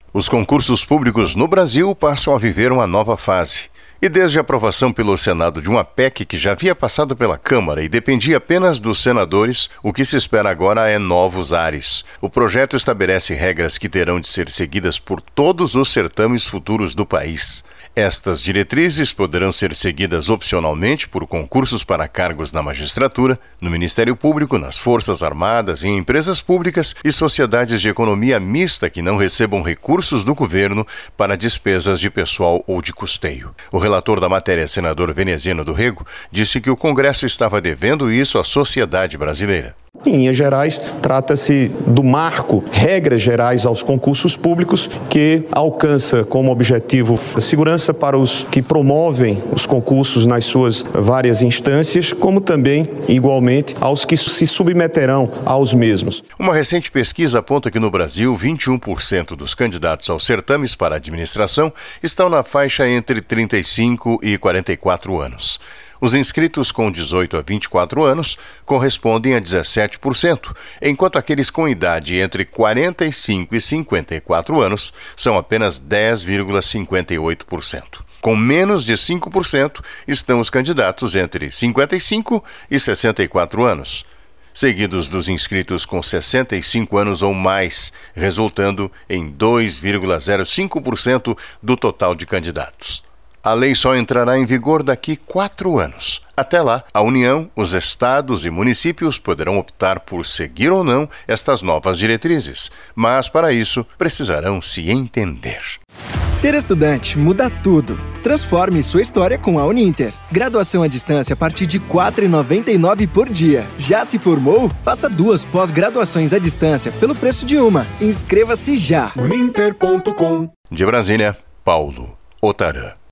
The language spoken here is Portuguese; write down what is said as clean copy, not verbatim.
Os concursos públicos no Brasil passam a viver uma nova fase. E desde a aprovação pelo Senado de uma PEC que já havia passado pela Câmara e dependia apenas dos senadores, o que se espera agora é novos ares. O projeto estabelece regras que terão de ser seguidas por todos os certames futuros do país. Estas diretrizes poderão ser seguidas opcionalmente por concursos para cargos na magistratura, no Ministério Público, nas Forças Armadas, em empresas públicas e sociedades de economia mista que não recebam recursos do governo para despesas de pessoal ou de custeio. O relator da matéria, senador Veneziano do Rego, disse que o Congresso estava devendo isso à sociedade brasileira. Em linhas gerais, trata-se do marco, regras gerais aos concursos públicos, que alcança como objetivo a segurança para os que promovem os concursos nas suas várias instâncias, como também, igualmente, aos que se submeterão aos mesmos. Uma recente pesquisa aponta que no Brasil, 21% dos candidatos aos certames para a administração estão na faixa entre 35 e 44 anos. Os inscritos com 18 a 24 anos correspondem a 17%, enquanto aqueles com idade entre 45 e 54 anos são apenas 10,58%. Com menos de 5% estão os candidatos entre 55 e 64 anos, seguidos dos inscritos com 65 anos ou mais, resultando em 2,05% do total de candidatos. A lei só entrará em vigor daqui 4 anos. Até lá, a União, os estados e municípios poderão optar por seguir ou não estas novas diretrizes, mas para isso precisarão se entender. Ser estudante muda tudo. Transforme sua história com a Uninter. Graduação à distância a partir de R$ 4,99 por dia. Já se formou? Faça 2 pós-graduações à distância pelo preço de uma. Inscreva-se já. Uninter.com. De Brasília, Paulo Otarã.